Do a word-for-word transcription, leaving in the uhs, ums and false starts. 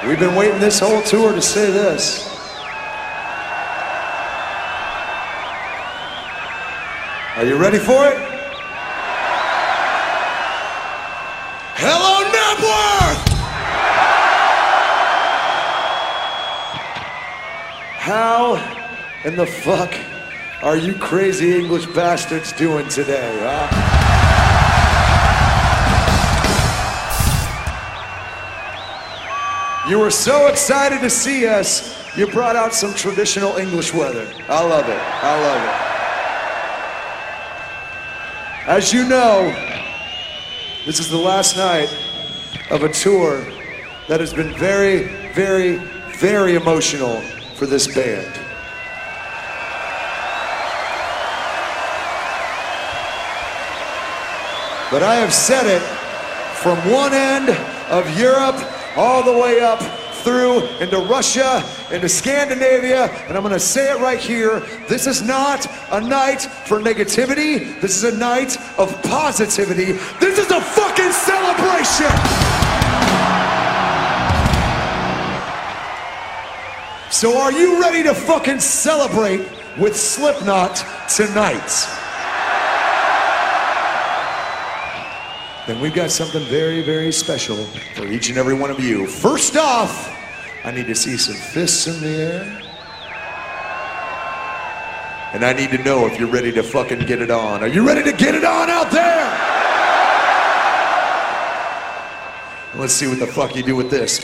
We've been waiting this whole tour to say this. Are you ready for it? Hello, Knebworth! How in the fuck are you crazy English bastards doing today, huh? You were so excited to see us, you brought out some traditional English weather. I love it, I love it. As you know, this is the last night of a tour that has been very, very, very emotional for this band. But I have said it from one end of Europe all the way up through into Russia, into Scandinavia, and I'm gonna say it right here. This is not a night for negativity. This is a night of positivity. This is a fucking celebration! So are you ready to fucking celebrate with Slipknot tonight? Then we've got something very, very special for each and every one of you. First off, I need to see some fists in the air. And I need to know if you're ready to fucking get it on. Are you ready to get it on out there? Let's see what the fuck you do with this.